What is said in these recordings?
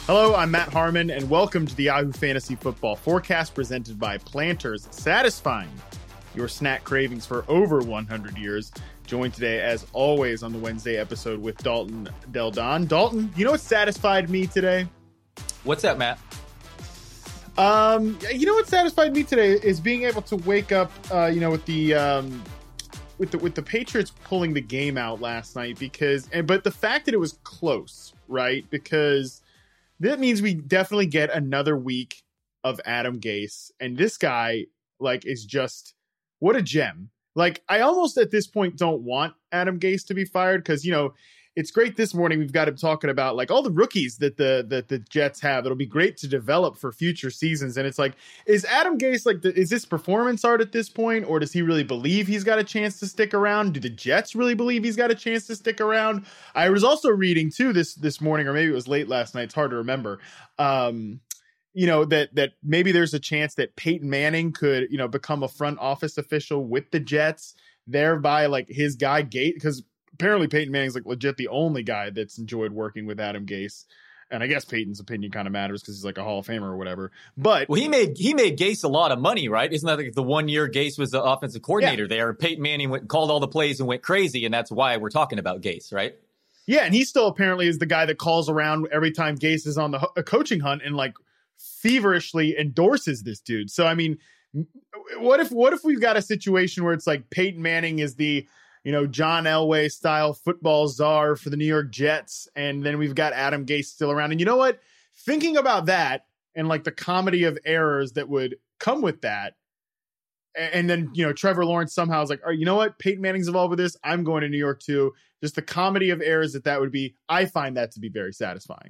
Hello, I'm Matt Harmon, and welcome to the Yahoo Fantasy Football Forecast presented by Planters, satisfying your snack cravings for over 100 years. Joined today, as always, on the Wednesday episode with Dalton Del Don. Dalton, you know what satisfied me today? What's that, Matt? You know what satisfied me today is being able to wake up, with the Patriots pulling the game out last night but the fact that it was close, right? Because that means we definitely get another week of Adam Gase, and this guy, is just what a gem. I almost at this point don't want Adam Gase to be fired because, it's great this morning we've got him talking about all the rookies that the Jets have. It'll be great to develop for future seasons. And it's is Adam Gase is this performance art at this point, or does he really believe he's got a chance to stick around? Do the Jets really believe he's got a chance to stick around? I was also reading too this morning, or maybe it was late last night. It's hard to remember. That maybe there's a chance that Peyton Manning could, become a front office official with the Jets, thereby his guy Gase, because apparently Peyton Manning's legit the only guy that's enjoyed working with Adam Gase. And I guess Peyton's opinion kind of matters because he's a Hall of Famer or whatever. But he made Gase a lot of money, right? Isn't that the 1 year Gase was the offensive coordinator there? Peyton Manning called all the plays and went crazy, and that's why we're talking about Gase, right? Yeah, and he still apparently is the guy that calls around every time Gase is on the coaching hunt and feverishly endorses this dude. So I mean, what if we've got a situation where it's Peyton Manning is the John Elway style football czar for the New York Jets, and then we've got Adam Gase still around. And you know what? Thinking about that and the comedy of errors that would come with that, and then Trevor Lawrence somehow is you know what? Peyton Manning's involved with this. I'm going to New York too. Just the comedy of errors that would be. I find that to be very satisfying.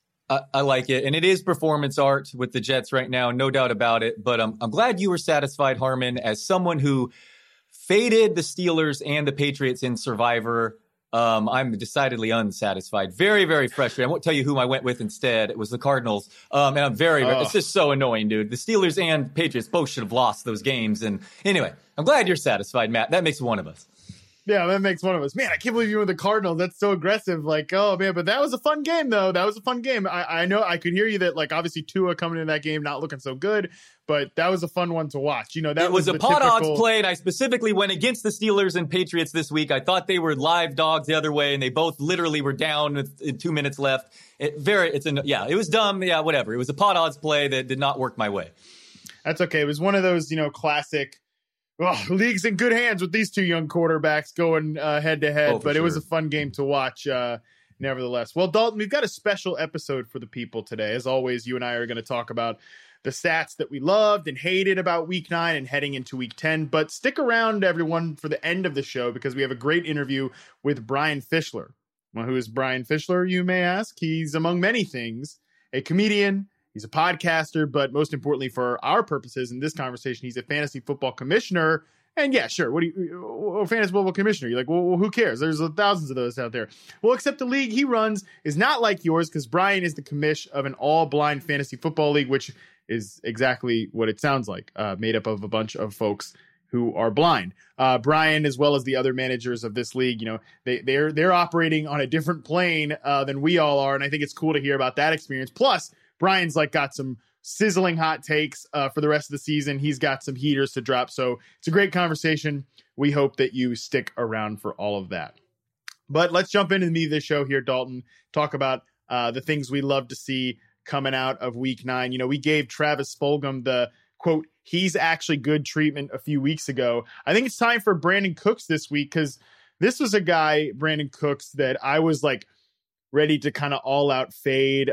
I like it. And it is performance art with the Jets right now, no doubt about it. But I'm glad you were satisfied, Harmon, as someone who faded the Steelers and the Patriots in Survivor. I'm decidedly unsatisfied. Very, very frustrated. I won't tell you who I went with instead. It was the Cardinals. And I'm it's just so annoying, dude. The Steelers and Patriots both should have lost those games. And anyway, I'm glad you're satisfied, Matt. That makes one of us. Yeah, that makes one of us. Man, I can't believe you were the Cardinals. That's so aggressive. Oh, man, but that was a fun game, though. That was a fun game. I know I could hear you that, obviously Tua coming into that game not looking so good, but that was a fun one to watch. That it was a pot odds play, and I specifically went against the Steelers and Patriots this week. I thought they were live dogs the other way, and they both literally were down with 2 minutes left. It was dumb. Yeah, whatever. It was a pot odds play that did not work my way. That's okay. It was one of those, classic. Well, league's in good hands with these two young quarterbacks going head to head, but it was a fun game to watch nevertheless. Well, Dalton, we've got a special episode for the people today. As always, you and I are going to talk about the stats that we loved and hated about week 9 and heading into week 10. But stick around, everyone, for the end of the show because we have a great interview with Brian Fischler. Well, who is Brian Fischler, you may ask? He's, among many things, a comedian. He's a podcaster, but most importantly for our purposes in this conversation, he's a fantasy football commissioner. And yeah, sure. Fantasy football commissioner? You're well, who cares? There's thousands of those out there. Well, except the league he runs is not like yours because Brian is the commish of an all-blind fantasy football league, which is exactly what it sounds like, made up of a bunch of folks who are blind. Brian, as well as the other managers of this league, they're operating on a different plane than we all are. And I think it's cool to hear about that experience. Plus, Brian's got some sizzling hot takes for the rest of the season. He's got some heaters to drop. So it's a great conversation. We hope that you stick around for all of that. But let's jump into the meat of the show here, Dalton. Talk about the things we love to see coming out of week 9. We gave Travis Fulgham the quote, he's actually good treatment a few weeks ago. I think it's time for Brandin Cooks this week because this was a guy, Brandin Cooks, that I was ready to kind of all out fade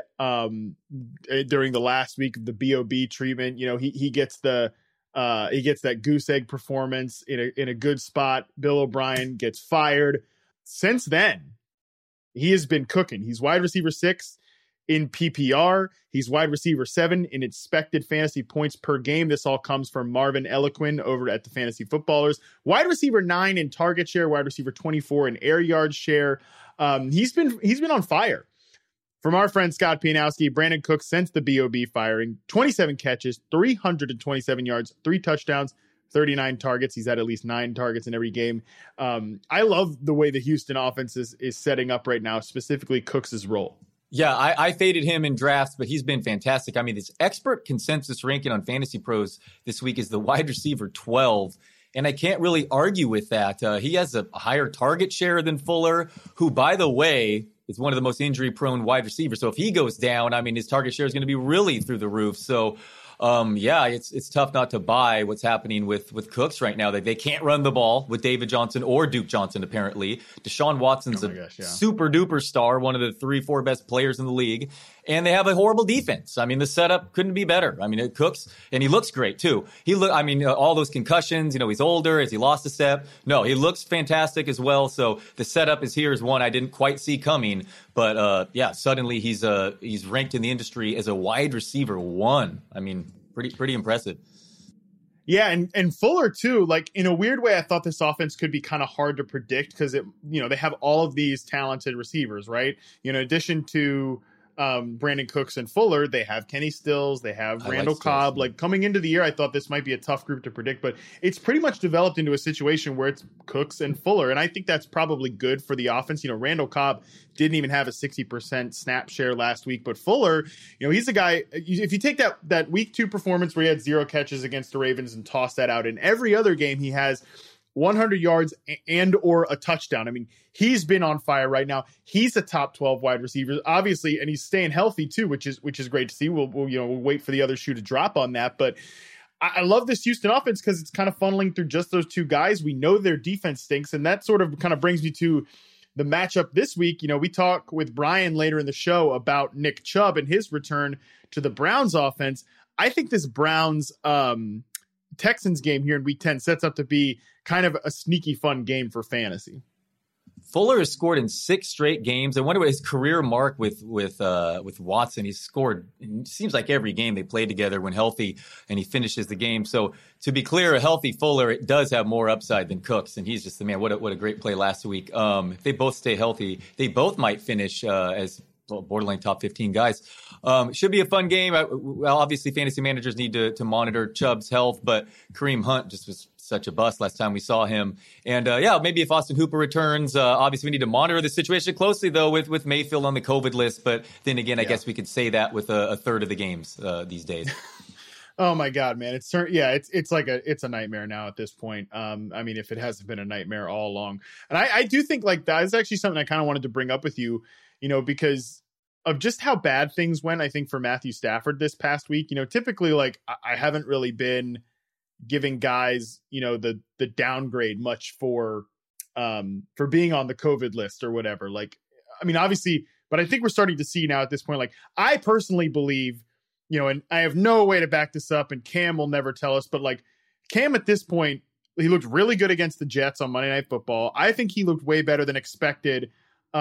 during the last week of the BOB treatment. He gets that goose egg performance in a good spot. Bill O'Brien gets fired. Since then, he has been cooking. He's wide receiver 6 in PPR. He's wide receiver 7 in expected fantasy points per game. This all comes from Marvin Eloquin over at the Fantasy Footballers. Wide receiver 9 in target share, wide receiver 24 in air yard share. He's been on fire. From our friend Scott Pianowski, Brandin Cooks since the BOB firing, 27 catches, 327 yards, 3 touchdowns, 39 targets. He's had at least 9 targets in every game. I love the way the Houston offense is setting up right now, specifically Cooks' role. Yeah, I faded him in drafts, but he's been fantastic. I mean, this expert consensus ranking on Fantasy Pros this week is the wide receiver 12. And I can't really argue with that. He has a higher target share than Fuller, who, by the way, is one of the most injury-prone wide receivers. So if he goes down, I mean, his target share is going to be really through the roof. So yeah, it's tough not to buy what's happening with Cooks right now. They can't run the ball with David Johnson or Duke Johnson, apparently. Deshaun Watson's super duper star, one of the 3-4 best players in the league. And they have a horrible defense. I mean, the setup couldn't be better. I mean, it Cooks, and he looks great too. All those concussions, he's older. Has he lost a step? No, he looks fantastic as well. So the setup is one I didn't quite see coming. But yeah, suddenly he's ranked in the industry as a wide receiver 1. I mean, pretty impressive. Yeah, and Fuller too. Like, in a weird way, I thought this offense could be kind of hard to predict because they have all of these talented receivers, right? In addition to Brandon Cooks and Fuller, they have Kenny Stills, they have Randall Cobb. Like, coming into the year, I thought this might be a tough group to predict, but it's pretty much developed into a situation where it's Cooks and Fuller, and I think that's probably good for the offense. Randall Cobb didn't even have a 60% snap share last week, but Fuller, he's a guy, if you take that week 2 performance where he had 0 catches against the Ravens and toss that out, in every other game he has 100 yards and or a touchdown. I mean, he's been on fire right now. He's a top 12 wide receiver, obviously, and he's staying healthy too, which is great to see. We'll wait for the other shoe to drop on that. But I love this Houston offense because it's kind of funneling through just those 2 guys. We know their defense stinks, and that sort of kind of brings me to the matchup this week. We talk with Brian later in the show about Nick Chubb and his return to the Browns offense. I think this Browns Texans game here in week 10 sets up to be kind of a sneaky fun game for fantasy. Fuller has scored in 6 straight games. I wonder what his career mark with Watson. He's scored, it seems like every game they play together when healthy, and he finishes the game. So to be clear, a healthy Fuller, it does have more upside than Cooks, and he's just the man. What a great play last week. If they both stay healthy, they both might finish as borderline top 15 guys. Should be a fun game. Well, obviously, fantasy managers need to monitor Chubb's health, but Kareem Hunt just was such a bust last time we saw him. And maybe if Austin Hooper returns, obviously we need to monitor the situation closely, though, with Mayfield on the COVID list. But then again, I guess we could say that with a third of the games these days. Oh my God, man. It's a nightmare now at this point. I mean, if it hasn't been a nightmare all along. And I do think like that is actually something I kind of wanted to bring up with you, because of just how bad things went, I think, for Matthew Stafford this past week. Typically, like, I haven't really been giving guys, the downgrade much for being on the COVID list or whatever. Like, I mean, obviously, but I think we're starting to see now at this point, like, I personally believe, and I have no way to back this up, and Cam will never tell us, but like, Cam at this point, he looked really good against the Jets on Monday Night Football. I think he looked way better than expected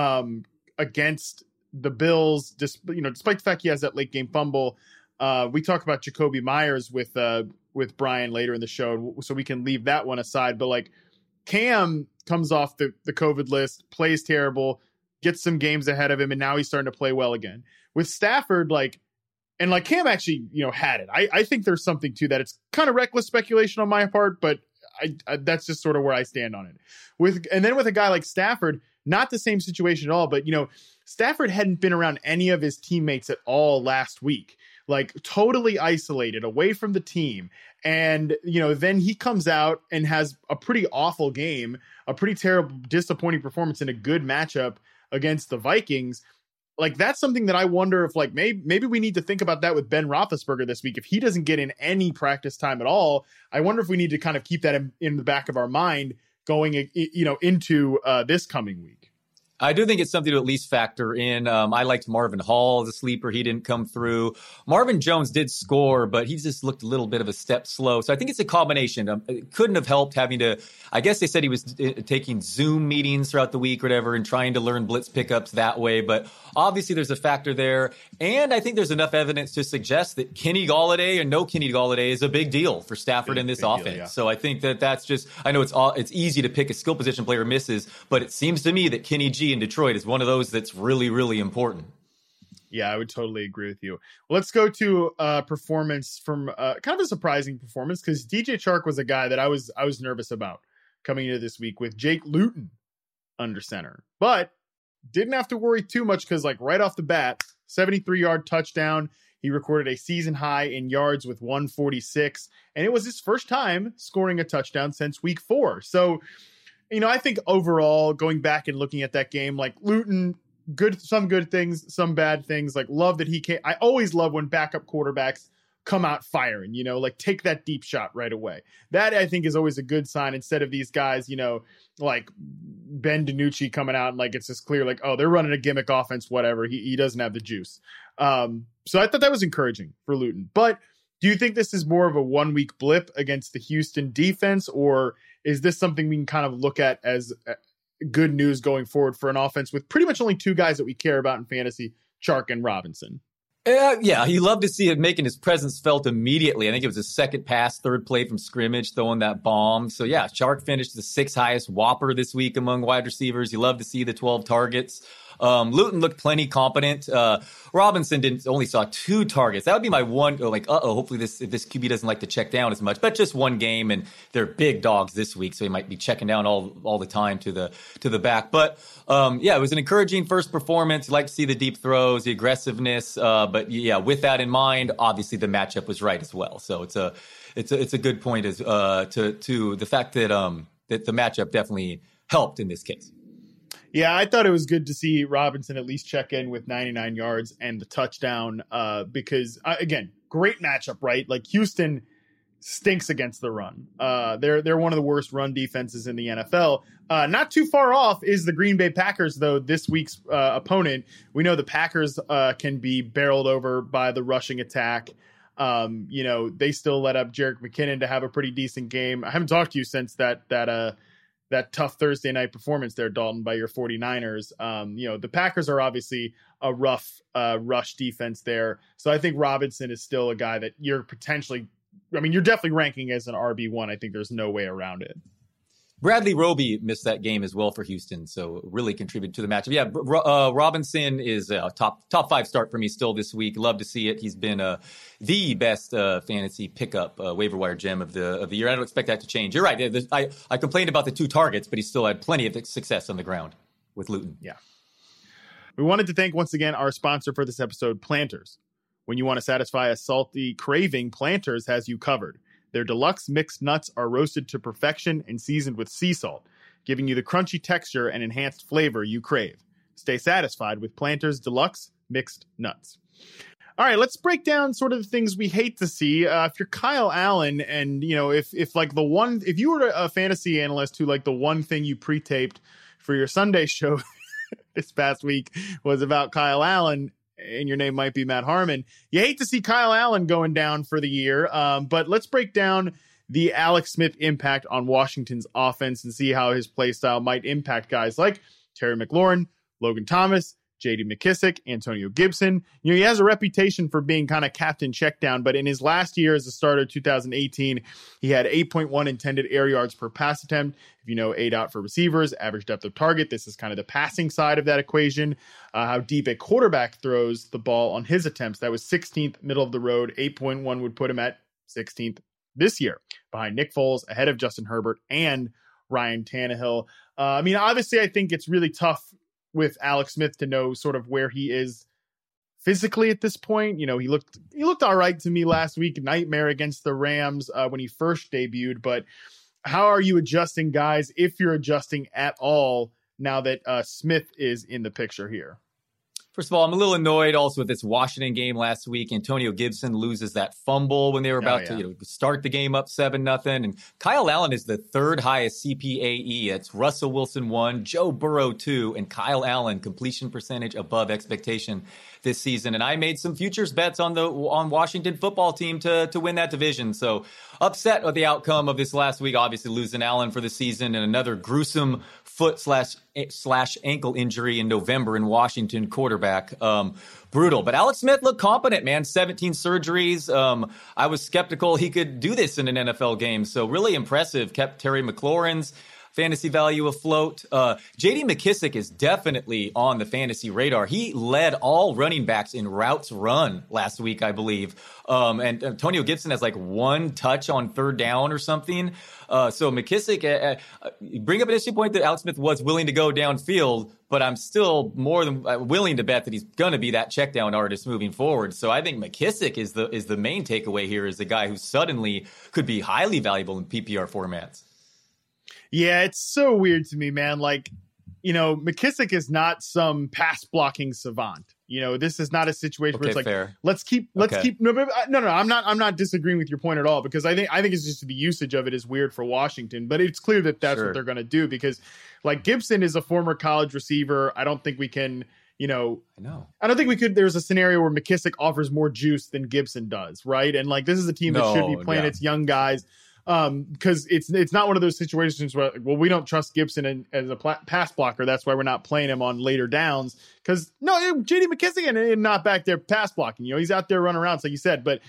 against the Bills, despite the fact he has that late game fumble. We talk about Jacoby Myers with Brian later in the show, so we can leave that one aside. But like, Cam comes off the COVID list, plays terrible, gets some games ahead of him, and now he's starting to play well again. With Stafford, Cam actually, had it. I think there's something to that. It's kind of reckless speculation on my part, but I that's just sort of where I stand on it. And then with a guy like Stafford, not the same situation at all, but Stafford hadn't been around any of his teammates at all last week, like totally isolated away from the team. And, then he comes out and has a pretty awful game, a pretty terrible, disappointing performance in a good matchup against the Vikings. Like, that's something that I wonder if, like, maybe we need to think about that with Ben Roethlisberger this week. If he doesn't get in any practice time at all, I wonder if we need to kind of keep that in the back of our mind going, into this coming week. I do think it's something to at least factor in. I liked Marvin Hall as a sleeper. He didn't come through. Marvin Jones did score, but he just looked a little bit of a step slow. So I think it's a combination. It couldn't have helped having to, I guess they said he was taking Zoom meetings throughout the week or whatever and trying to learn blitz pickups that way. But obviously there's a factor there. And I think there's enough evidence to suggest that Kenny Golladay and no Kenny Golladay is a big deal for Stafford in this offense. Deal, yeah. So I think that's just, I know it's easy to pick a skill position player misses, but it seems to me that Kenny G in Detroit is one of those that's really, really important. Yeah, I would totally agree with you. Well, let's go to performance from kind of a surprising performance, because DJ Chark was a guy that I was nervous about coming into this week with Jake Luton under center. But didn't have to worry too much because, like, right off the bat, 73-yard touchdown. He recorded a season high in yards with 146, and it was his first time scoring a touchdown since week 4. So, I think overall, going back and looking at that game, like, Luton, some good things, some bad things. Like, love that he came. I always love when backup quarterbacks come out firing, like take that deep shot right away. That I think is always a good sign instead of these guys, like Ben DiNucci coming out and like, it's just clear, like, oh, they're running a gimmick offense, whatever. He doesn't have the juice. So I thought that was encouraging for Luton. But do you think this is more of a 1-week blip against the Houston defense, or is this something we can kind of look at as good news going forward for an offense with pretty much only 2 guys that we care about in fantasy, Chark and Robinson? Yeah, he loved to see him making his presence felt immediately. I think it was his second pass, third play from scrimmage, throwing that bomb. So, yeah, Chark finished the 6th highest Whopper this week among wide receivers. You love to see the 12 targets. Luton looked plenty competent. Robinson only saw 2 targets. That would be my one, hopefully this QB doesn't like to check down as much, but just one game, and they're big dogs this week, so he might be checking down all the time to the back. But it was an encouraging first performance. You like to see the deep throws, the aggressiveness, but yeah, with that in mind, obviously the matchup was right as well. So it's a good point as to the fact that that the matchup definitely helped in this case. Yeah, I thought it was good to see Robinson at least check in with 99 yards and the touchdown because, again, great matchup, right? Like, Houston stinks against the run. They're one of the worst run defenses in the NFL. Not too far off is the Green Bay Packers, though, this week's opponent. We know the Packers can be barreled over by the rushing attack. They still let up Jerick McKinnon to have a pretty decent game. I haven't talked to you since that tough Thursday night performance there, Dalton, by your 49ers. The Packers are obviously a rough rush defense there. So I think Robinson is still a guy that you're definitely ranking as an RB1. I think there's no way around it. Bradley Roby missed that game as well for Houston, so really contributed to the matchup. Yeah, Robinson is a top 5 start for me still this week. Love to see it. He's been the best fantasy pickup waiver wire gem of the year. I don't expect that to change. You're right. I complained about the 2 targets, but he still had plenty of success on the ground with Luton. Yeah. We wanted to thank once again our sponsor for this episode, Planters. When you want to satisfy a salty craving, Planters has you covered. Their deluxe mixed nuts are roasted to perfection and seasoned with sea salt, giving you the crunchy texture and enhanced flavor you crave. Stay satisfied with Planters Deluxe Mixed Nuts. All right, let's break down sort of the things we hate to see. If you're Kyle Allen and, if you were a fantasy analyst who, like, the one thing you pre-taped for your Sunday show this past week was about Kyle Allen, and your name might be Matt Harmon, you hate to see Kyle Allen going down for the year. But let's break down the Alex Smith impact on Washington's offense and see how his play style might impact guys like Terry McLaurin, Logan Thomas, J.D. McKissick, Antonio Gibson. He has a reputation for being kind of captain checkdown, but in his last year as a starter, 2018, he had 8.1 intended air yards per pass attempt. If you know ADOT for receivers, average depth of target, this is kind of the passing side of that equation. How deep a quarterback throws the ball on his attempts. That was 16th, middle of the road. 8.1 would put him at 16th this year, behind Nick Foles, ahead of Justin Herbert and Ryan Tannehill. Obviously, I think it's really tough with Alex Smith to know sort of where he is physically at this point. He looked all right to me last week. Nightmare against the Rams when he first debuted. But how are you adjusting, guys, if you're adjusting at all now that Smith is in the picture here? First of all, I'm a little annoyed also with this Washington game last week. Antonio Gibson loses that fumble when they were about to start the game up 7-0. And Kyle Allen is the 3rd highest CPAE. It's Russell Wilson 1, Joe Burrow 2, and Kyle Allen completion percentage above expectation this season. And I made some futures bets on Washington football team to win that division. So upset with the outcome of this last week, obviously losing Allen for the season and another gruesome foot slash ankle injury in November in Washington quarterback. Brutal. But Alex Smith looked competent, man. 17 surgeries. I was skeptical he could do this in an NFL game. So really impressive. Kept Terry McLaurin's fantasy value afloat. J.D. McKissic is definitely on the fantasy radar. He led all running backs in routes run last week, I believe. And Antonio Gibson has like one touch on third down or something. So McKissic, bring up an interesting point that Alex Smith was willing to go downfield, but I'm still more than willing to bet that he's going to be that check down artist moving forward. So I think McKissic is the main takeaway here, is the guy who suddenly could be highly valuable in PPR formats. Yeah, it's so weird to me, man. Like, McKissic is not some pass blocking savant. This is not a situation where it's like, fair. let's keep. No, I'm not disagreeing with your point at all, because I think it's just the usage of it is weird for Washington, but it's clear that that's what they're going to do, because like Gibson is a former college receiver. I don't think we can, I don't think we could. There's a scenario where McKissic offers more juice than Gibson does. Right. And like, this is a team that should be playing its young guys. Because it's not one of those situations where, well, we don't trust Gibson as a pass blocker. That's why we're not playing him on later downs. Because J.D. McKissic and not back there pass blocking. He's out there running around, like you said. But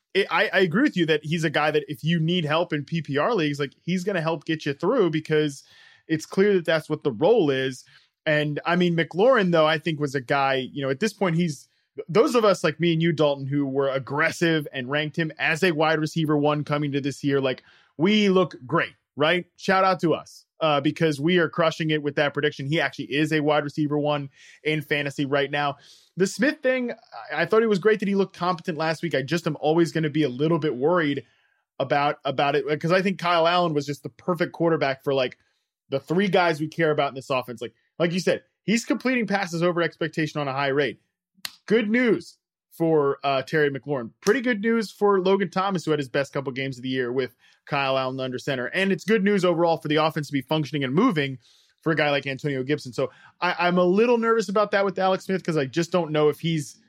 I agree with you that he's a guy that if you need help in PPR leagues, like he's going to help get you through, because it's clear that that's what the role is. And I mean, McLaurin, though, I think was a guy, at this point, those of us like me and you, Dalton, who were aggressive and ranked him as a wide receiver 1 coming to this year, like we look great, right? Shout out to us because we are crushing it with that prediction. He actually is a wide receiver 1 in fantasy right now. The Smith thing, I thought it was great that he looked competent last week. I just am always going to be a little bit worried about it, because I think Kyle Allen was just the perfect quarterback for like the 3 guys we care about in this offense. Like you said, he's completing passes over expectation on a high rate. Good news for Terry McLaurin. Pretty good news for Logan Thomas, who had his best couple games of the year with Kyle Allen under center. And it's good news overall for the offense to be functioning and moving for a guy like Antonio Gibson. So I'm a little nervous about that with Alex Smith, because I just don't know if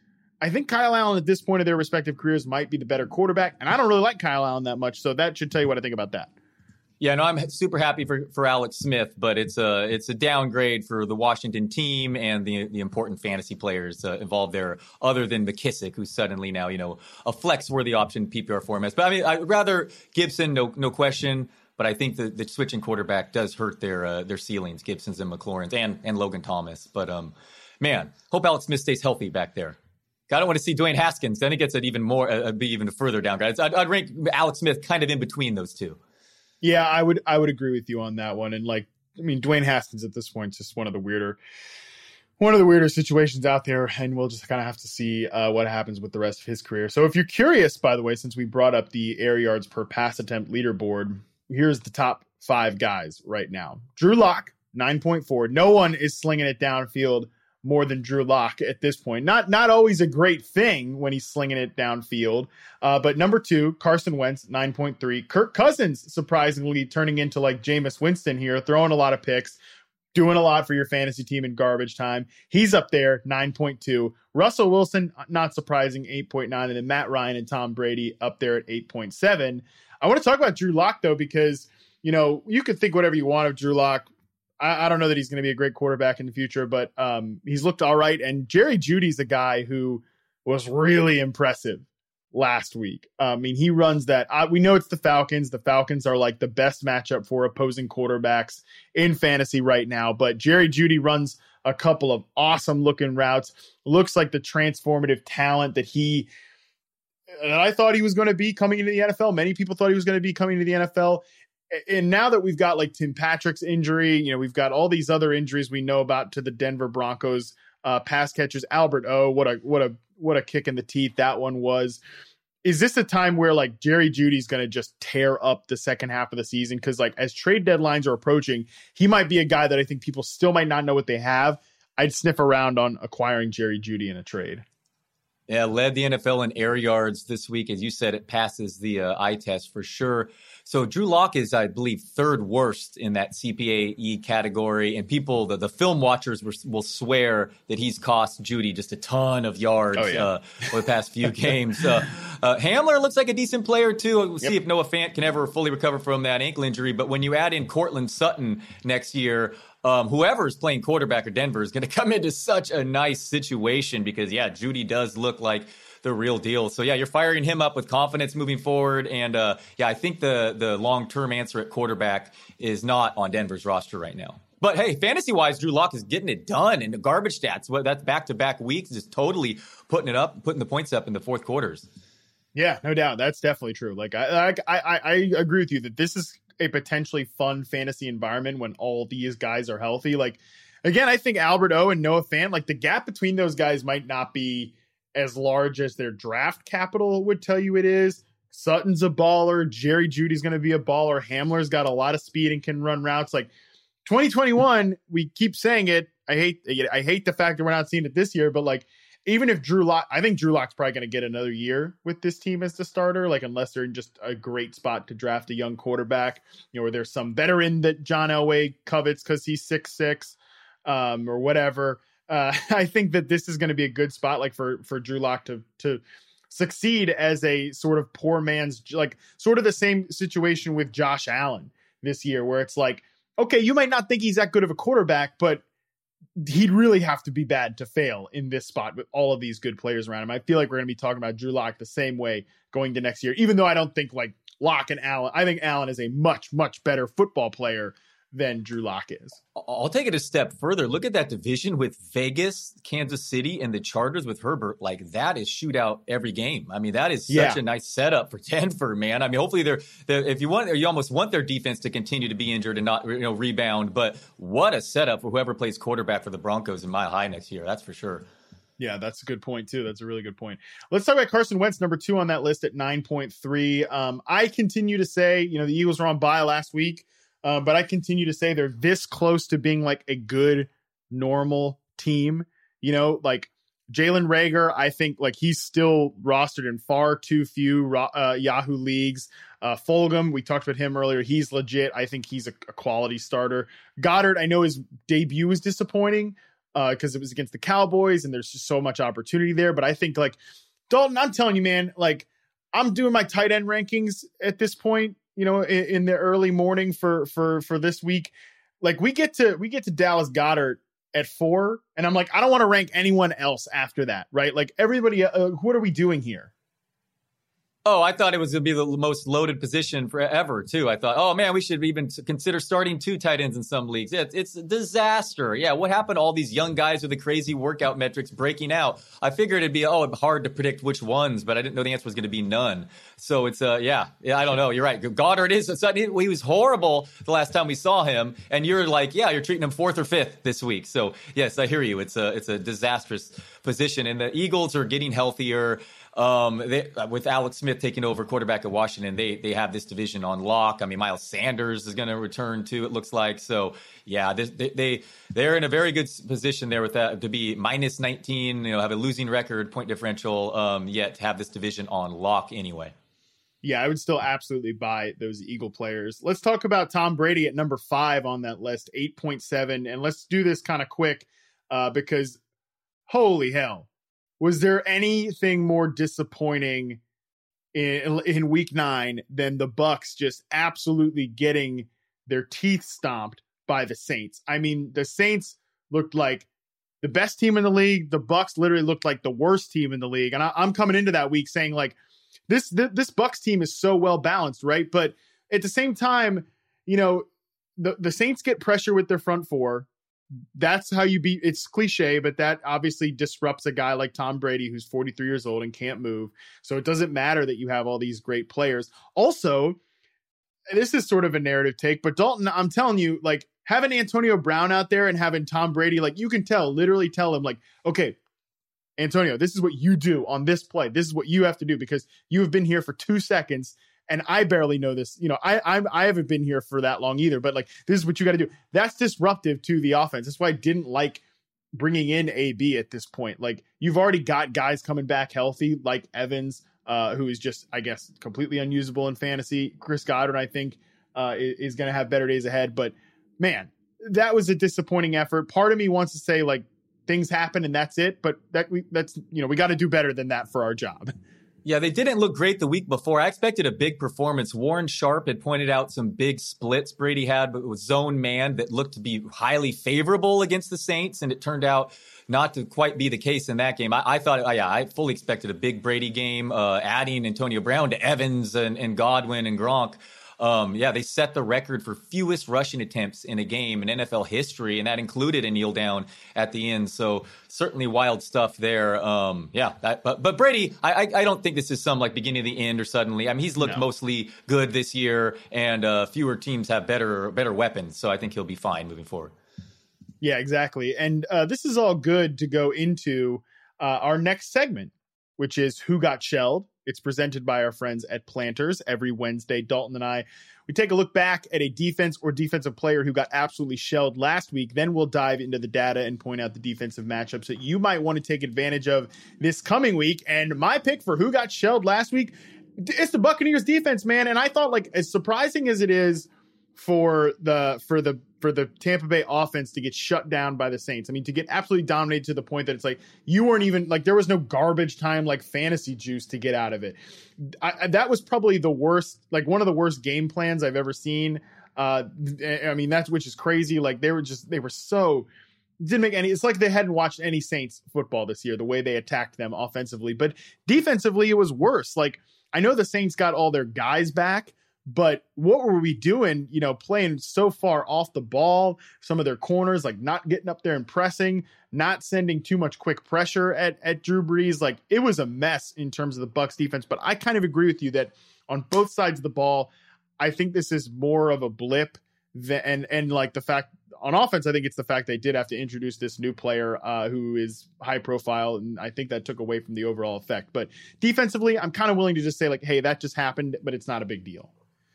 I think Kyle Allen at this point of their respective careers might be the better quarterback. And I don't really like Kyle Allen that much. So that should tell you what I think about that. Yeah, no, I'm super happy for Alex Smith, but it's a downgrade for the Washington team and the important fantasy players involved there, other than McKissic, who's suddenly now, a flex-worthy option PPR formats. But I mean, I'd rather Gibson, no question, but I think the switching quarterback does hurt their ceilings, Gibson's and McLaurin's and Logan Thomas. But man, hope Alex Smith stays healthy back there. I don't want to see Dwayne Haskins. Then it gets be even further downgrade. I'd rank Alex Smith kind of in between those two. Yeah, I would agree with you on that one. And Dwayne Haskins at this point is just one of the weirder situations out there, and we'll just kind of have to see what happens with the rest of his career. So if you're curious, by the way, since we brought up the air yards per pass attempt leaderboard, here's the top 5 guys right now. Drew Lock, 9.4. No one is slinging it downfield more than Drew Lock at this point. Not always a great thing when he's slinging it downfield. But number 2, Carson Wentz, 9.3. Kirk Cousins, surprisingly, turning into like Jameis Winston here, throwing a lot of picks, doing a lot for your fantasy team in garbage time. He's up there, 9.2. Russell Wilson, not surprising, 8.9. And then Matt Ryan and Tom Brady up there at 8.7. I want to talk about Drew Lock, though, because, you could think whatever you want of Drew Lock. I don't know that he's going to be a great quarterback in the future, but he's looked all right. And Jerry Jeudy's a guy who was really impressive last week. I mean, he runs that. We know it's the Falcons. The Falcons are like the best matchup for opposing quarterbacks in fantasy right now. But Jerry Jeudy runs a couple of awesome looking routes. Looks like the transformative talent that I thought he was going to be coming into the NFL. Many people thought he was going to be coming to the NFL. And now that we've got like Tim Patrick's injury, we've got all these other injuries we know about to the Denver Broncos pass catchers. Albert O, what a kick in the teeth that one was. Is this a time where like Jerry Jeudy's going to just tear up the second half of the season? Because like as trade deadlines are approaching, he might be a guy that I think people still might not know what they have. I'd sniff around on acquiring Jerry Jeudy in a trade. Yeah, led the NFL in air yards this week. As you said, it passes the eye test for sure. So Drew Lock is, I believe, 3rd worst in that CPAE category. And people, the film watchers will swear that he's cost Jeudy just a ton of yards for the past few games. Hamler looks like a decent player, too. We'll see if Noah Fant can ever fully recover from that ankle injury. But when you add in Cortland Sutton next year, whoever's playing quarterback or Denver is going to come into such a nice situation because, yeah, Jeudy does look like the real deal. So, yeah, you're firing him up with confidence moving forward. And, yeah, I think the long-term answer at quarterback is not on Denver's roster right now. But, hey, fantasy-wise, Drew Lock is getting it done in the garbage stats. That's back-to-back weeks, just totally putting the points up in the fourth quarters. Yeah, no doubt. That's definitely true. Like, I agree with you that this is a potentially fun fantasy environment when all these guys are healthy. Like, again, I think Albert O and Noah Fant, like, the gap between those guys might not be as large as their draft capital would tell you it is. Sutton's a baller. Jerry Jeudy's going to be a baller. Hamler's got a lot of speed and can run routes. Like 2021, we keep saying it. I hate the fact that we're not seeing it this year, but like, even if I think Drew Lock's probably going to get another year with this team as the starter, like unless they're in just a great spot to draft a young quarterback, where there's some veteran that John Elway covets because he's 6'6", or whatever. I think that this is going to be a good spot, like for Drew Lock to succeed as a sort of poor man's, like sort of the same situation with Josh Allen this year, where it's like, okay, you might not think he's that good of a quarterback, but he'd really have to be bad to fail in this spot with all of these good players around him. I feel like we're going to be talking about Drew Lock the same way going to next year, even though I don't think like Lock and Allen, I think Allen is a much, much better football player than Drew Lock is. I'll take it a step further. Look at that division with Vegas, Kansas City, and the Chargers with Herbert. Like, that is shootout every game. I mean, that is such a nice setup for Denver, man. I mean, hopefully they're if you almost want their defense to continue to be injured and not rebound. But what a setup for whoever plays quarterback for the Broncos in Mile High next year. That's for sure. Yeah, that's a good point, too. That's a really good point. Let's talk about Carson Wentz, number 2 on that list at 9.3. I continue to say, the Eagles were on bye last week. But I continue to say they're this close to being like a good, normal team. Like Jalen Reagor, I think like he's still rostered in far too few Yahoo leagues. Fulgham, we talked about him earlier. He's legit. I think he's a quality starter. Goddard, I know his debut was disappointing because it was against the Cowboys and there's just so much opportunity there. But I think like Dalton, I'm telling you, man, like I'm doing my tight end rankings at this point. In the early morning for this week, like we get to Dallas Goedert at 4, and I'm like, I don't want to rank anyone else after that, right? Like everybody, what are we doing here? Oh, I thought it was going to be the most loaded position forever, too. I thought, oh, man, we should even consider starting 2 tight ends in some leagues. It's a disaster. Yeah, what happened to all these young guys with the crazy workout metrics breaking out? I figured it'd be, hard to predict which ones, but I didn't know the answer was going to be none. So it's, yeah, I don't know. You're right. Goddard he was horrible the last time we saw him, and you're like, yeah, you're treating him 4th or 5th this week. So, yes, I hear you. It's a disastrous position, and the Eagles are getting healthier. With Alex Smith taking over quarterback at Washington, they have this division on lock. I mean, Miles Sanders is going to return too, it looks like. So yeah, they're in a very good position there with that to be minus 19, have a losing record, point differential, yet have this division on lock anyway. Yeah, I would still absolutely buy those Eagle players. Let's talk about Tom Brady at number 5 on that list, 8.7. And let's do this kind of quick because holy hell. Was there anything more disappointing in week 9 than the Bucs just absolutely getting their teeth stomped by the Saints? I mean, the Saints looked like the best team in the league. The Bucs literally looked like the worst team in the league. And I'm coming into that week saying like this Bucs team is so well balanced, right? But at the same time, the Saints get pressure with their front 4. That's how you beat. It's cliche, but that obviously disrupts a guy like Tom Brady, who's 43 years old and can't move. So it doesn't matter that you have all these great players. Also, this is sort of a narrative take, but Dalton, I'm telling you, like having Antonio Brown out there and having Tom Brady, like you can literally tell him like, okay, Antonio, this is what you do on this play. This is what you have to do because you have been here for 2 seconds. And I barely know this, I haven't been here for that long either, but like, this is what you got to do. That's disruptive to the offense. That's why I didn't like bringing in AB at this point. Like you've already got guys coming back healthy, like Evans, who is just, I guess, completely unusable in fantasy. Chris Goddard, I think, is going to have better days ahead, but man, that was a disappointing effort. Part of me wants to say like things happen and that's it, but we got to do better than that for our job. Yeah, they didn't look great the week before. I expected a big performance. Warren Sharp had pointed out some big splits Brady had, but it was zone man that looked to be highly favorable against the Saints, and it turned out not to quite be the case in that game. I thought, I fully expected a big Brady game, adding Antonio Brown to Evans and Godwin and Gronk. They set the record for fewest rushing attempts in a game in NFL history, and that included a kneel down at the end. So certainly wild stuff there. But Brady, I don't think this is some like beginning of the end or suddenly. I mean, he's looked mostly good this year, and fewer teams have better weapons. So I think he'll be fine moving forward. Yeah, exactly. And this is all good to go into our next segment, which is Who Got Shelled. It's presented by our friends at Planters. Every Wednesday, Dalton and I, we take a look back at a defense or defensive player who got absolutely shelled last week. Then we'll dive into the data and point out the defensive matchups that you might want to take advantage of this coming week. And my pick for who got shelled last week, it's the Buccaneers defense, man. And I thought, like, as surprising as it is for the Tampa Bay offense to get shut down by the Saints. I mean, to get absolutely dominated to the point that it's like you weren't even like there was no garbage time like fantasy juice to get out of it. That was probably the worst, like one of the worst game plans I've ever seen. I mean, which is crazy. Like they were so didn't make any. It's like they hadn't watched any Saints football this year, the way they attacked them offensively, but defensively it was worse. Like I know the Saints got all their guys back, but what were we doing, playing so far off the ball, some of their corners, like not getting up there and pressing, not sending too much quick pressure at Drew Brees. Like it was a mess in terms of the Bucs defense, but I kind of agree with you that on both sides of the ball, I think this is more of a blip and like the fact on offense, I think it's the fact they did have to introduce this new player who is high profile. And I think that took away from the overall effect, but defensively, I'm kind of willing to just say like, hey, that just happened, but it's not a big deal.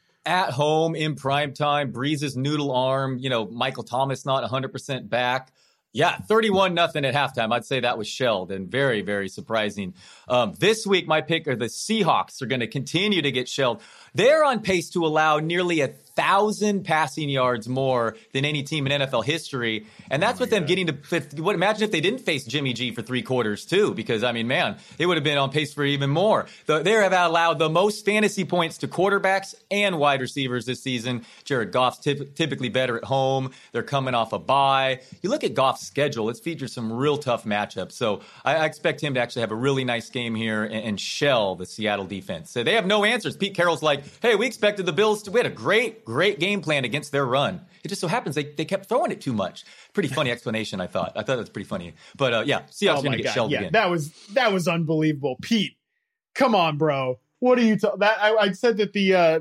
At home in prime time, Breeze's noodle arm, Michael Thomas not 100% back. Yeah, 31-0 at halftime. I'd say that was shelled and very, very surprising. This week, my pick are the Seahawks are going to continue to get shelled. They're on pace to allow nearly 1,000 passing yards more than any team in NFL history. And that's with them getting to imagine if they didn't face Jimmy G for 3 quarters too, because I mean, man, they would have been on pace for even more. They have allowed the most fantasy points to quarterbacks and wide receivers this season. Jared Goff's typically better at home. They're coming off a bye. You look at Goff's schedule, it features some real tough matchups. So I expect him to actually have a really nice game here and shell the Seattle defense. So they have no answers. Pete Carroll's like, hey, we expected the Bills we had a great game plan against their run. It just so happens they kept throwing it too much. Pretty funny explanation, I thought. I thought that was pretty funny. But Seahawks are going to get shelled again. That was unbelievable. Pete, come on, bro. What are you I said that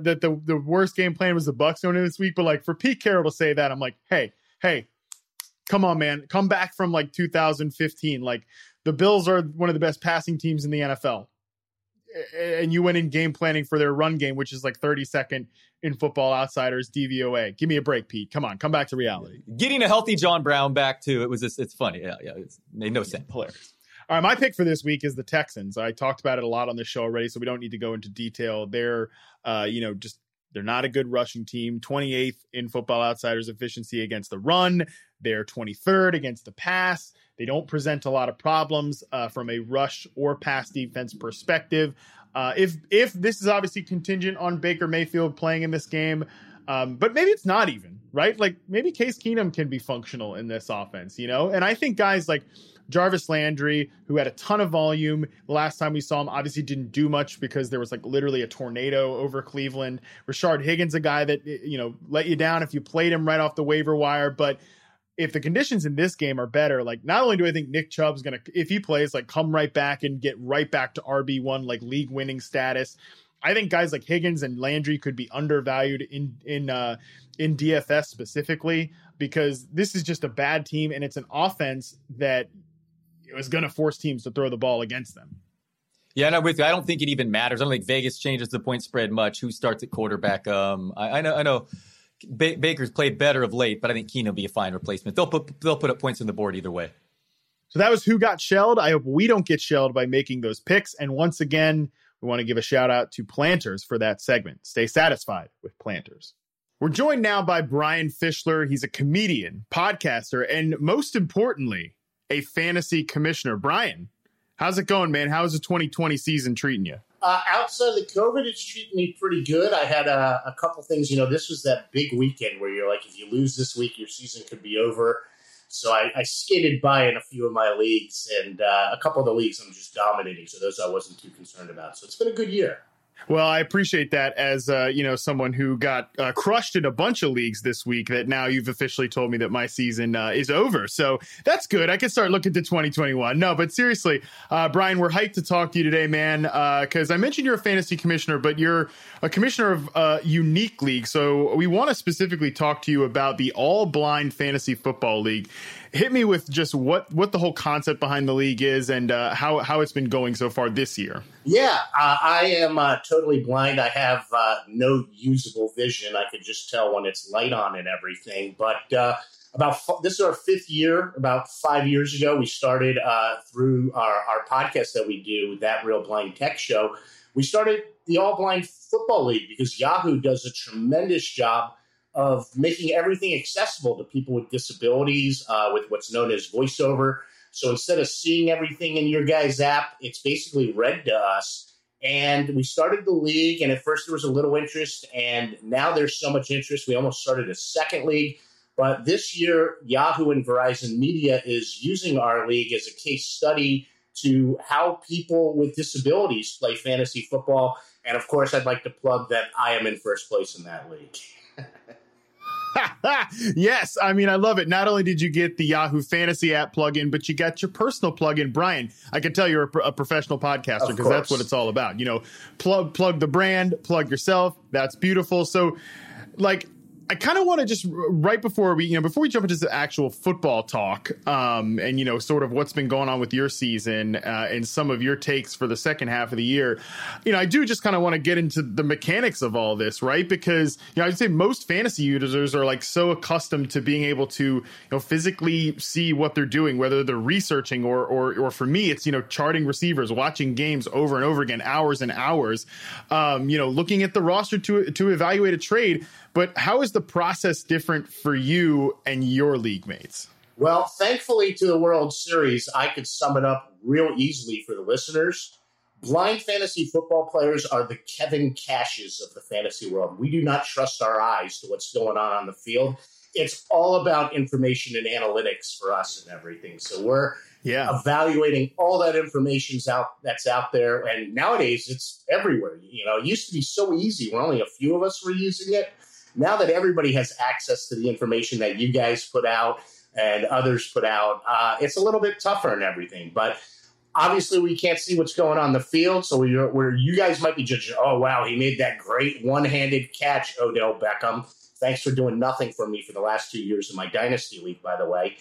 the worst game plan was the Bucs doing it this week, but like for Pete Carroll to say that, I'm like, hey, come on, man. Come back from like 2015. Like the Bills are one of the best passing teams in the NFL. And you went in game planning for their run game, which is like 32nd in Football Outsiders DVOA. Give me a break, Pete. Come on, come back to reality. Getting a healthy John Brown back too. It's funny. Yeah, it made no sense. Hilarious. All right, my pick for this week is the Texans. I talked about it a lot on the show already, so we don't need to go into detail. They're, they're not a good rushing team. 28th in Football Outsiders efficiency against the run. They're 23rd against the pass. They don't present a lot of problems from a rush or pass defense perspective. If this is obviously contingent on Baker Mayfield playing in this game, but maybe it's not even, right? Like maybe Case Keenum can be functional in this offense, And I think guys like Jarvis Landry, who had a ton of volume the last time we saw him, obviously didn't do much because there was like literally a tornado over Cleveland. Rashard Higgins, a guy that, let you down if you played him right off the waiver wire, but if the conditions in this game are better, like not only do I think Nick Chubb's going to, if he plays, like come right back and get right back to RB1, like league winning status. I think guys like Higgins and Landry could be undervalued in DFS specifically because this is just a bad team and it's an offense that is going to force teams to throw the ball against them. Yeah, no, with you. I don't think it even matters. I don't think Vegas changes the point spread much. Who starts at quarterback? I know. Baker's played better of late, but I think Keenum will be a fine replacement. They'll put up points on the board either way. So that was who got shelled. I hope we don't get shelled by making those picks. And once again, we want to give a shout out to Planters for that segment. Stay satisfied with Planters. We're joined now by Brian Fischler. He's a comedian, podcaster, and most importantly, a fantasy commissioner. Brian, how's it going, man? How's the 2020 season treating you? Outside of the COVID, it's treating me pretty good. I had a couple things. This was that big weekend where you're like, if you lose this week, your season could be over. So I skated by in a few of my leagues, and a couple of the leagues I'm just dominating. So those I wasn't too concerned about. So it's been a good year. Well, I appreciate that as, someone who got crushed in a bunch of leagues this week, that now you've officially told me that my season is over. So that's good. I can start looking to 2021. No, but seriously, Brian, we're hyped to talk to you today, man, because I mentioned you're a fantasy commissioner, but you're a commissioner of a unique league. So we want to specifically talk to you about the All Blind Fantasy Football League. Hit me with just what the whole concept behind the league is and how it's been going so far this year. Yeah, I am totally blind. I have no usable vision. I could just tell when it's light on and everything. But this is our fifth year. About 5 years ago, we started through our podcast that we do, That Real Blind Tech Show. We started the All Blind Football League because Yahoo does a tremendous job of making everything accessible to people with disabilities, with what's known as voiceover. So instead of seeing everything in your guys' app, it's basically read to us. And we started the league, and at first there was a little interest, and now there's so much interest, we almost started a second league. But this year, Yahoo and Verizon Media is using our league as a case study to how people with disabilities play fantasy football. And of course, I'd like to plug that I am in first place in that league. Yes, I mean, I love it. Not only did you get the Yahoo Fantasy app plugin, but you got your personal plugin. Brian, I can tell you're a professional podcaster because that's what it's all about. Plug the brand, plug yourself. That's beautiful. So, I kind of want to just right before we jump into the actual football talk, and sort of what's been going on with your season and some of your takes for the second half of the year, I do just kind of want to get into the mechanics of all this, right? Because I'd say most fantasy users are so accustomed to being able to physically see what they're doing, whether they're researching or for me it's charting receivers, watching games over and over again, hours and hours, looking at the roster to evaluate a trade. But how is the process different for you and your league mates? Well, thankfully to the World Series, I could sum it up real easily for the listeners. Blind fantasy football players are the Kevin Cashes of the fantasy world. We do not trust our eyes to what's going on the field. It's all about information and analytics for us and everything. So we're evaluating all that information that's out there. And nowadays, it's everywhere. It used to be so easy where only a few of us were using it. Now that everybody has access to the information that you guys put out and others put out, it's a little bit tougher and everything. But obviously, we can't see what's going on in the field. So where you guys might be judging, oh, wow, he made that great one-handed catch, Odell Beckham. Thanks for doing nothing for me for the last 2 years of my Dynasty League, by the way.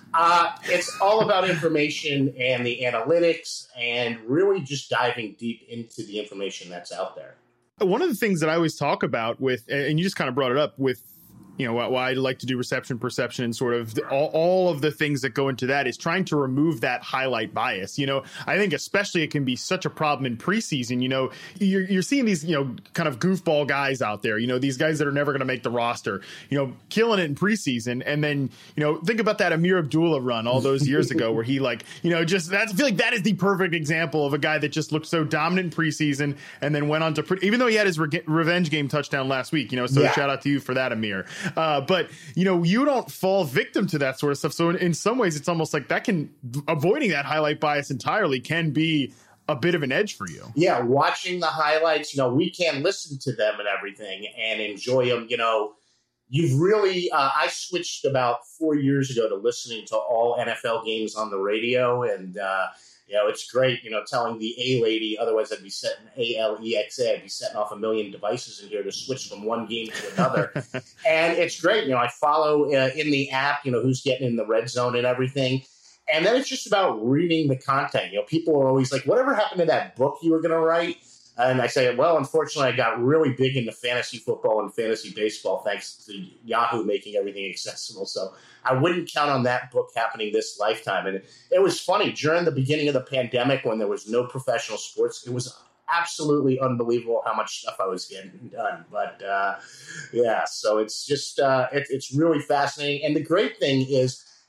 It's all about information and the analytics and really just diving deep into the information that's out there. One of the things that I always talk about with, and you just kind of brought it up with, why I like to do reception perception and sort of all of the things that go into that is trying to remove that highlight bias. I think especially it can be such a problem in preseason. You're seeing these, kind of goofball guys out there, these guys that are never going to make the roster, killing it in preseason. And then, think about that Amir Abdullah run all those years ago where he I feel like that is the perfect example of a guy that just looked so dominant in preseason and then went on to, even though he had his revenge game touchdown last week, shout out to you for that, Amir. But, you don't fall victim to that sort of stuff. So in some ways, it's almost like avoiding that highlight bias entirely can be a bit of an edge for you. Yeah, watching the highlights, we can listen to them and everything and enjoy them. You've really, I switched about 4 years ago to listening to all NFL games on the radio. And, it's great, telling the A lady, otherwise I'd be setting ALEXA, I'd be setting off a million devices in here to switch from one game to another. And it's great. I follow in the app, who's getting in the red zone and everything. And then it's just about reading the content. People are always like, whatever happened to that book you were going to write? And I say, well, unfortunately, I got really big into fantasy football and fantasy baseball thanks to Yahoo making everything accessible. So I wouldn't count on that book happening this lifetime. And it was funny. During the beginning of the pandemic, when there was no professional sports, it was absolutely unbelievable how much stuff I was getting done. But, so it's just it's really fascinating. And the great thing is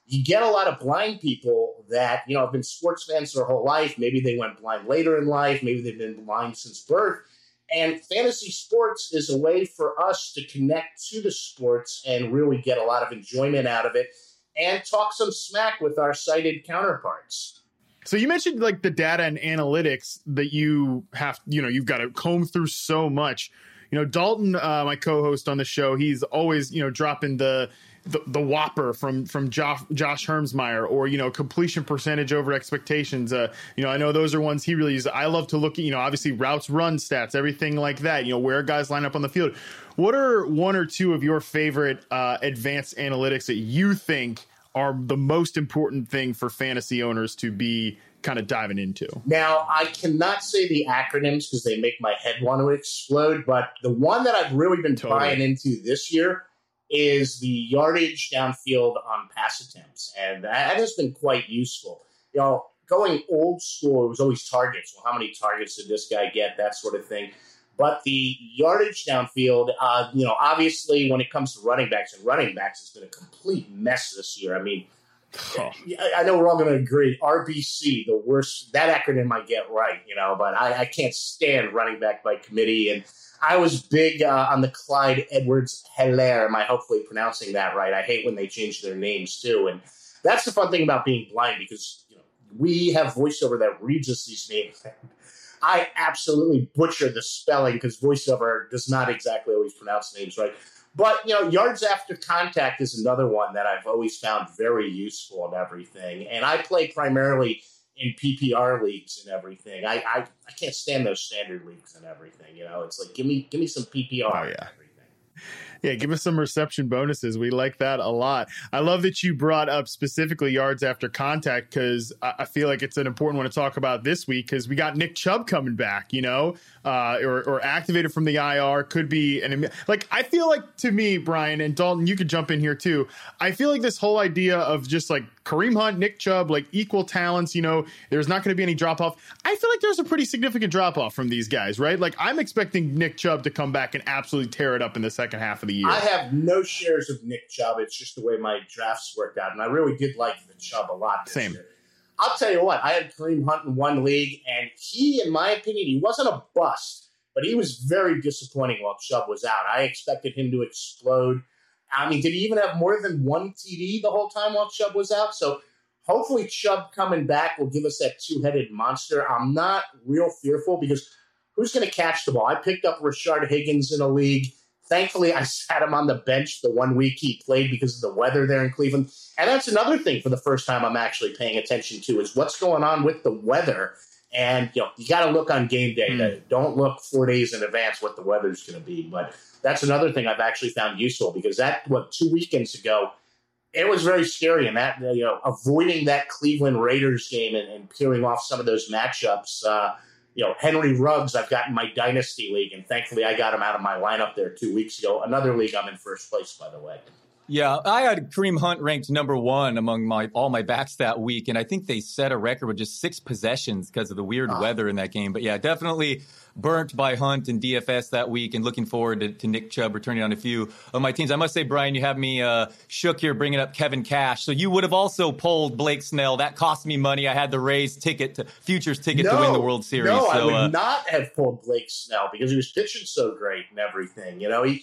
you get a lot of blind people that, have been sports fans their whole life. Maybe they went blind later in life. Maybe they've been blind since birth. And fantasy sports is a way for us to connect to the sports and really get a lot of enjoyment out of it and talk some smack with our sighted counterparts. So you mentioned like the data and analytics that you have, you've got to comb through so much. Dalton, my co-host on the show, he's always, dropping the whopper from Josh Hermsmeyer, or, completion percentage over expectations. I know those are ones he really uses. I love to look at, obviously routes, run stats, everything like that, where guys line up on the field. What are one or two of your favorite advanced analytics that you think are the most important thing for fantasy owners to be kind of diving into? Now, I cannot say the acronyms because they make my head want to explode, but the one that I've really been buying into this year is the yardage downfield on pass attempts. And that has been quite useful. Going old school, it was always targets. Well, how many targets did this guy get? That sort of thing. But the yardage downfield, obviously when it comes to running backs, it's been a complete mess this year. I mean, I know we're all going to agree. RBC, the worst, that acronym I get right, but I can't stand running back by committee. And I was big on the Clyde Edwards-Helaire. Am I hopefully pronouncing that right? I hate when they change their names too. And that's the fun thing about being blind, because we have voiceover that reads us these names. I absolutely butcher the spelling because voiceover does not exactly always pronounce names right. But, yards after contact is another one that I've always found very useful and everything. And I play primarily in PPR leagues and everything. I can't stand those standard leagues and everything. It's like, give me some PPR. Oh, yeah. Yeah, give us some reception bonuses. We like that a lot. I love that you brought up specifically yards after contact, because I feel like it's an important one to talk about this week, because we got Nick Chubb coming back, or activated from the IR. Could be I feel like, to me, Brian and Dalton, you could jump in here too. I feel like this whole idea of just like Kareem Hunt, Nick Chubb, like equal talents, there's not going to be any drop off. I feel like there's a pretty significant drop off from these guys, right? Like, I'm expecting Nick Chubb to come back and absolutely tear it up in the second half of the year. I have no shares of Nick Chubb. It's just the way my drafts worked out. And I really did like the Chubb a lot this year. I'll tell you what, I had Kareem Hunt in one league, and he, in my opinion, he wasn't a bust, but he was very disappointing while Chubb was out. I expected him to explode. I mean, did he even have more than one TD the whole time while Chubb was out? So hopefully Chubb coming back will give us that two-headed monster. I'm not real fearful, because who's going to catch the ball? I picked up Rashard Higgins in a league. Thankfully, I sat him on the bench the 1 week he played because of the weather there in Cleveland. And that's another thing for the first time I'm actually paying attention to, is what's going on with the weather. And, you got to look on game day. Don't look 4 days in advance what the weather's going to be. But that's another thing I've actually found useful, because 2 weekends ago, it was very scary. And that, avoiding that Cleveland Raiders game and peeling off some of those matchups, Henry Ruggs, I've got in my Dynasty League, and thankfully I got him out of my lineup there 2 weeks ago. Another league I'm in first place, by the way. Yeah, I had Kareem Hunt ranked number one among all my backs that week, and I think they set a record with just 6 possessions because of the weird weather in that game. But yeah, definitely burnt by Hunt and DFS that week, and looking forward to Nick Chubb returning on a few of my teams. I must say, Brian, you have me shook here bringing up Kevin Cash. So you would have also pulled Blake Snell. That cost me money. I had the Rays futures ticket to win the World Series. No, I would not have pulled Blake Snell, because he was pitching so great and everything.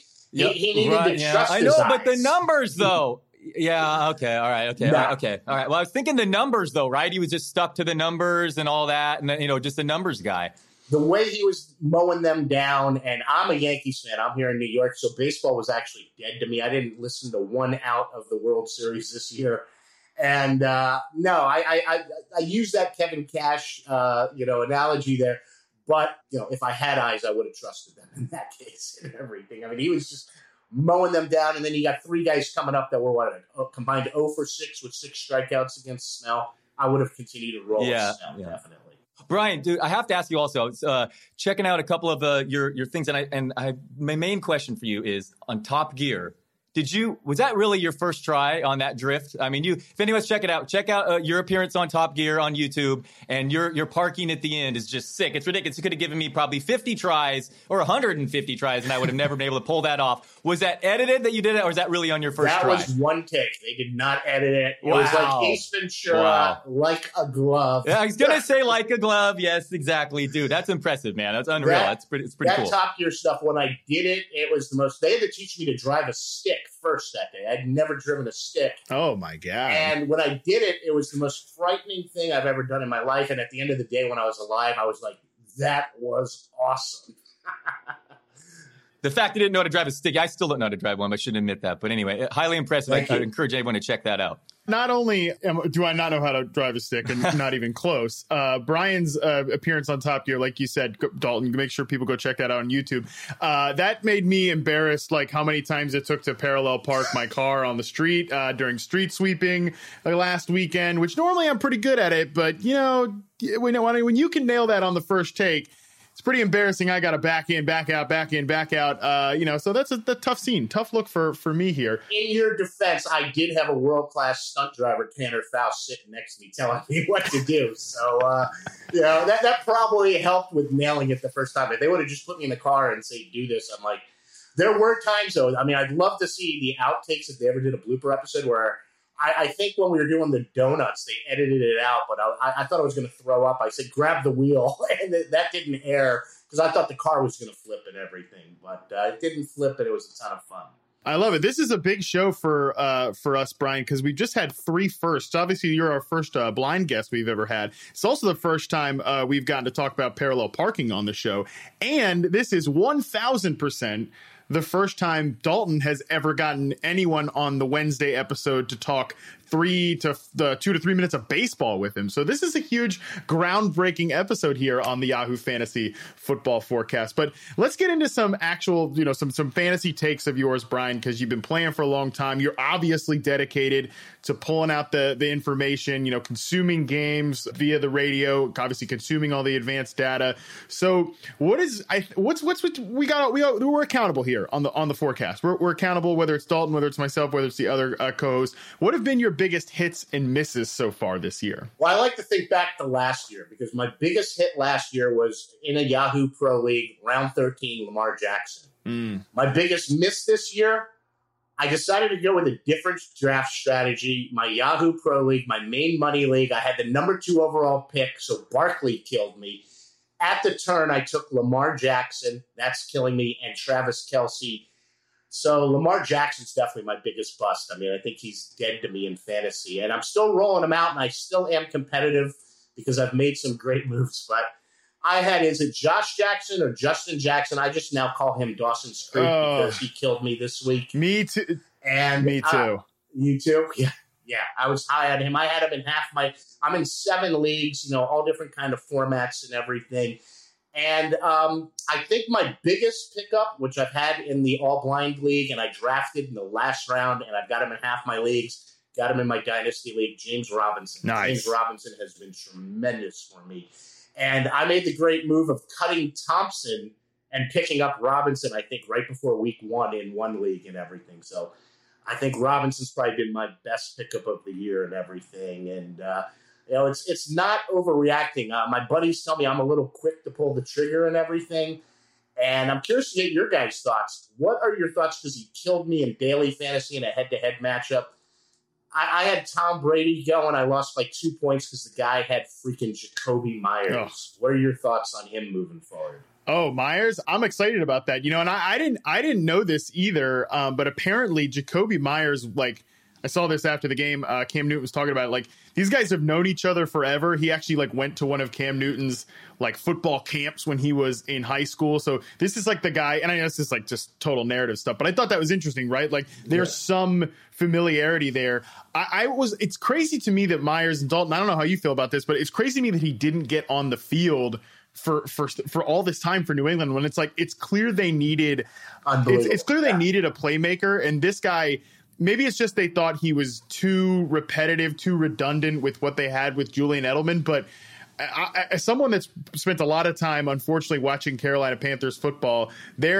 He needed to trust his eyes. But the numbers, though. Yeah, okay, all right, okay, no. Okay, all right. Well, I was thinking the numbers, though, right? He was just stuck to the numbers and all that, and, just a numbers guy. The way he was mowing them down, and I'm a Yankees fan. I'm here in New York, so baseball was actually dead to me. I didn't listen to one out of the World Series this year. And, no, I use that Kevin Cash, analogy there. But, if I had eyes, I would have trusted them in that case and everything. I mean, he was just mowing them down. And then you got 3 guys coming up that were combined 0 for 6 with 6 strikeouts against Snell. I would have continued to roll with Snell, definitely. Brian, dude, I have to ask you also, checking out a couple of your things. And my main question for you is, on Top Gear, Was that really your first try on that drift? I mean, if anyone's check out your appearance on Top Gear on YouTube, and your parking at the end is just sick. It's ridiculous. You could have given me probably 50 tries or 150 tries, and I would have never been able to pull that off. Was that edited that you did it, or was that really on your first try? That was one take. They did not edit it. It was like Ace Ventura, like a glove. Yeah, I was going to say like a glove. Yes, exactly. Dude, that's impressive, man. That's unreal. It's pretty cool. That Top Gear stuff, when I did it, it was the most, they had to teach me to drive a stick first that day. I'd never driven a stick. Oh my God. And when I did it, it was the most frightening thing I've ever done in my life. And at the end of the day, when I was alive, I was like, that was awesome. The fact I didn't know how to drive a stick, I still don't know how to drive one, but I shouldn't admit that. But anyway, highly impressive. I encourage everyone to check that out. Not only do I not know how to drive a stick, and not even close, Brian's appearance on Top Gear, like you said, Dalton, make sure people go check that out on YouTube. That made me embarrassed, like how many times it took to parallel park my car on the street during street sweeping last weekend, which normally I'm pretty good at it. But, when you can nail that on the first take, it's pretty embarrassing. I got to back in, back out, back in, back out. So that's a tough scene, tough look for me here. In your defense, I did have a world-class stunt driver, Tanner Faust, sitting next to me telling me what to do. So, that probably helped with nailing it the first time. If they would have just put me in the car and say, do this, I'm like, there were times, though. I mean, I'd love to see the outtakes if they ever did a blooper episode where I think when we were doing the donuts, they edited it out, but I thought I was going to throw up. I said, grab the wheel, and that didn't air because I thought the car was going to flip and everything, but it didn't flip, and it was a ton of fun. I love it. This is a big show for us, Brian, because we've just had 3 firsts. Obviously, you're our first blind guest we've ever had. It's also the first time we've gotten to talk about parallel parking on the show, and this is 1,000% the first time Dalton has ever gotten anyone on the Wednesday episode to talk 2 to 3 minutes of baseball with him. So this is a huge groundbreaking episode here on the Yahoo Fantasy Football Forecast. But let's get into some actual, some fantasy takes of yours, Brian, because you've been playing for a long time. You're obviously dedicated to pulling out the information, consuming games via the radio, obviously consuming all the advanced data. So we're accountable here on the forecast. We're accountable, whether it's Dalton, whether it's myself, whether it's the other co-hosts. What have been your biggest hits and misses so far this year? Well, I like to think back to last year because my biggest hit last year was in a Yahoo Pro League, round 13, Lamar Jackson. My biggest miss this year, I decided to go with a different draft strategy. My Yahoo Pro League, my main money league, I had the number 2 overall pick, so Barkley killed me. At the turn, I took Lamar Jackson. That's killing me. And Travis Kelce. So Lamar Jackson's definitely my biggest bust. I mean, I think he's dead to me in fantasy. And I'm still rolling him out, and I still am competitive because I've made some great moves. But is it Josh Jackson or Justin Jackson? I just now call him Dawson's Creek because he killed me this week. Me too. And me too. You too? Yeah. I was high on him. I had him in I'm in 7 leagues, all different kind of formats and everything. And I think my biggest pickup, which I've had in the All Blind League, and I drafted in the last round, and I've got him in half my leagues, got him in my Dynasty League, James Robinson. Nice. James Robinson has been tremendous for me. And I made the great move of cutting Thompson and picking up Robinson, I think, right before week 1 in one league and everything. So I think Robinson's probably been my best pickup of the year and everything. And, it's not overreacting. My buddies tell me I'm a little quick to pull the trigger and everything. And I'm curious to get your guys' thoughts. What are your thoughts? Because he killed me in daily fantasy in a head-to-head matchup. I had Tom Brady go, and I lost by 2 points because the guy had freaking Jacoby Myers. Oh. What are your thoughts on him moving forward? Oh, Myers, I'm excited about that. And I didn't know this either, but apparently Jacoby Myers, I saw this after the game. Cam Newton was talking about it. These guys have known each other forever. He actually went to one of Cam Newton's football camps when he was in high school. So this is the guy, and I know this is just total narrative stuff, but I thought that was interesting, right? There's some familiarity there. It's crazy to me that Myers and Dalton, I don't know how you feel about this, but it's crazy to me that he didn't get on the field for all this time for New England when it's clear they needed it's clear they needed a playmaker, and this guy. Maybe it's just they thought he was too repetitive, too redundant with what they had with Julian Edelman. But as someone that's spent a lot of time, unfortunately, watching Carolina Panthers football,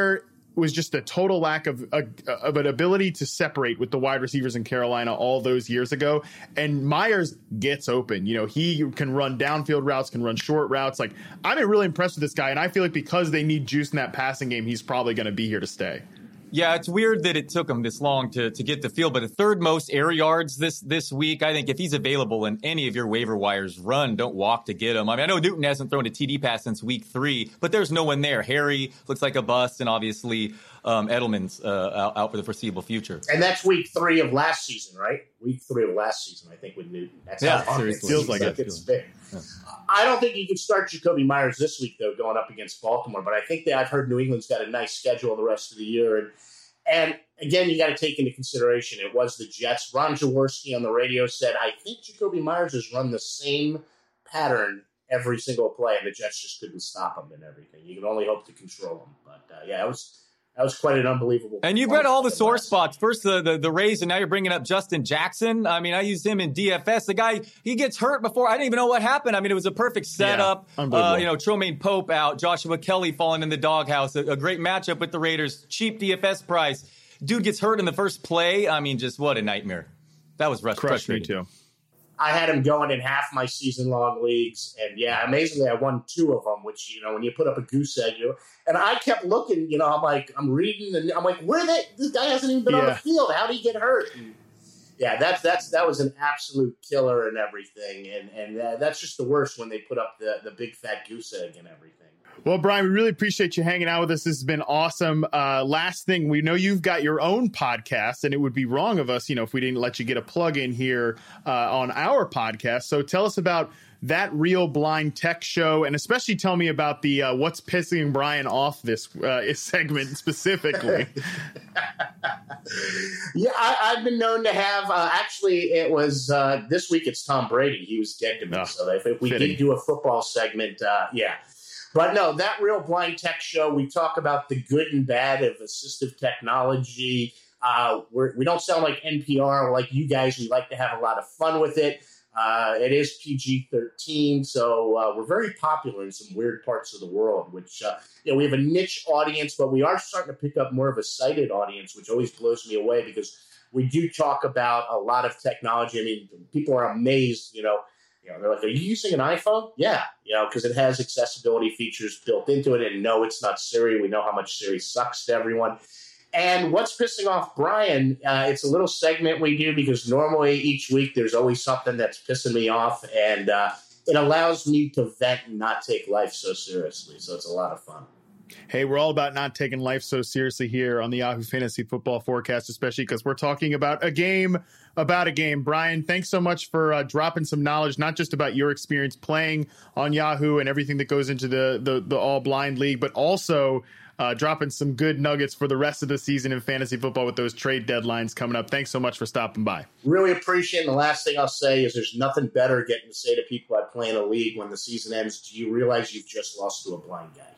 was just a total lack of an ability to separate with the wide receivers in Carolina all those years ago. And Myers gets open. You know, he can run downfield routes, can run short routes. Like, I'm really impressed with this guy. And I feel like because they need juice in that passing game, he's probably going to be here to stay. Yeah, it's weird that it took him this long to get the field, but the third most air yards this week. I think if he's available in any of your waiver wires, run, don't walk to get him. I mean, I know Newton hasn't thrown a TD pass since week 3, but there's no one there. Harry looks like a bust, and obviously Edelman's out for the foreseeable future. And that's week 3 of last season, right? Week 3 of last season, I think, with Newton. That's how seriously. Feels like it's big. Yeah. I don't think you can start Jakobi Meyers this week, though, going up against Baltimore. But I think that I've heard New England's got a nice schedule the rest of the year. And again, you got to take into consideration it was the Jets. Ron Jaworski on the radio said, I think Jakobi Meyers has run the same pattern every single play, and the Jets just couldn't stop him and everything. You can only hope to control him. But, yeah, that was quite an unbelievable. And you've read all the sore spots. First, the Rays, and now you're bringing up Justin Jackson. I mean, I used him in DFS. The guy, he gets hurt before. I didn't even know what happened. I mean, it was a perfect setup. Yeah, Tromaine Pope out, Joshua Kelly falling in the doghouse. A great matchup with the Raiders. Cheap DFS price. Dude gets hurt in the first play. I mean, just what a nightmare. That was frustrating. Me too. I had him going in half my season-long leagues, and yeah, amazingly, I won 2 of them. Which, you know, when you put up a goose egg, and I kept looking. You know, I'm reading, and I'm like, this guy hasn't even been on the field. How did he get hurt? And yeah, that was an absolute killer and everything, and that's just the worst when they put up the big fat goose egg and everything. Well, Brian, we really appreciate you hanging out with us. This has been awesome. Last thing, we know you've got your own podcast, and it would be wrong of us, if we didn't let you get a plug in here on our podcast. So tell us about that Real Blind Tech show, and especially tell me about the what's pissing Brian off this segment specifically. Yeah, I've been known to have, actually, it was this week it's Tom Brady. He was dead to me. So if we did do a football segment, yeah. But no, that Real Blind Tech show, we talk about the good and bad of assistive technology. We don't sound like NPR or like you guys. We like to have a lot of fun with it. It is PG-13, so we're very popular in some weird parts of the world, which, we have a niche audience, but we are starting to pick up more of a sighted audience, which always blows me away because we do talk about a lot of technology. I mean, people are amazed, they're like, are you using an iPhone? Yeah, because it has accessibility features built into it. And no, it's not Siri. We know how much Siri sucks to everyone. And what's pissing off Brian, it's a little segment we do because normally each week there's always something that's pissing me off. And it allows me to vent and not take life so seriously. So it's a lot of fun. Hey, we're all about not taking life so seriously here on the Yahoo Fantasy Football Forecast, especially because we're talking about a game. Brian, thanks so much for dropping some knowledge, not just about your experience playing on Yahoo and everything that goes into the All Blind League, but also dropping some good nuggets for the rest of the season in fantasy football with those trade deadlines coming up. Thanks so much for stopping by. Really appreciate it. And the last thing I'll say is there's nothing better getting to say to people I play in a league when the season ends, do you realize you've just lost to a blind guy?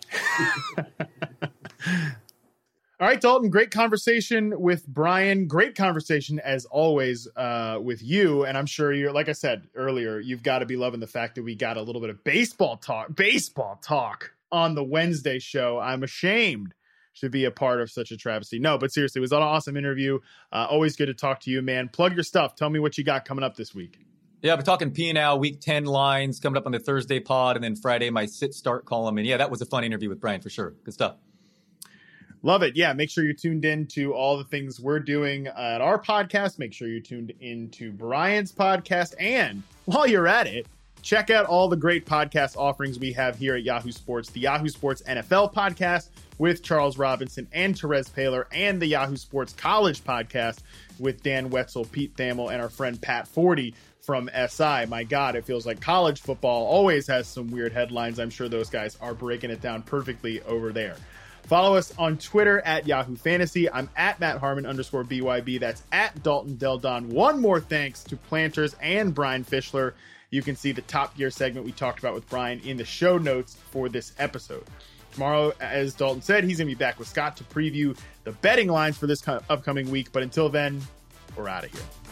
All right, Dalton, great conversation with Brian. Great conversation, as always, with you. And I'm sure you're, like I said earlier, you've got to be loving the fact that we got a little bit of baseball talk on the Wednesday show. I'm ashamed to be a part of such a travesty. No, but seriously, it was an awesome interview. Always good to talk to you, man. Plug your stuff. Tell me what you got coming up this week. Yeah, we're talking P&L Week 10 lines coming up on the Thursday pod, and then Friday, my sit-start column. And yeah, that was a fun interview with Brian for sure. Good stuff. Love it. Yeah, make sure you're tuned in to all the things we're doing at our podcast. Make sure you're tuned into Brian's podcast. And while you're at it, check out all the great podcast offerings we have here at Yahoo Sports. The Yahoo Sports NFL podcast with Charles Robinson and Therese Paylor, and the Yahoo Sports College podcast with Dan Wetzel, Pete Thamel, and our friend Pat Forty from SI. My God, it feels like college football always has some weird headlines. I'm sure those guys are breaking it down perfectly over there. Follow us on Twitter at Yahoo Fantasy. I'm at Matt Harmon _BYB. That's at Dalton Del Don. One more thanks to Planters and Brian Fischler. You can see the Top Gear segment we talked about with Brian in the show notes for this episode. Tomorrow, as Dalton said, he's going to be back with Scott to preview the betting lines for this upcoming week. But until then, we're out of here.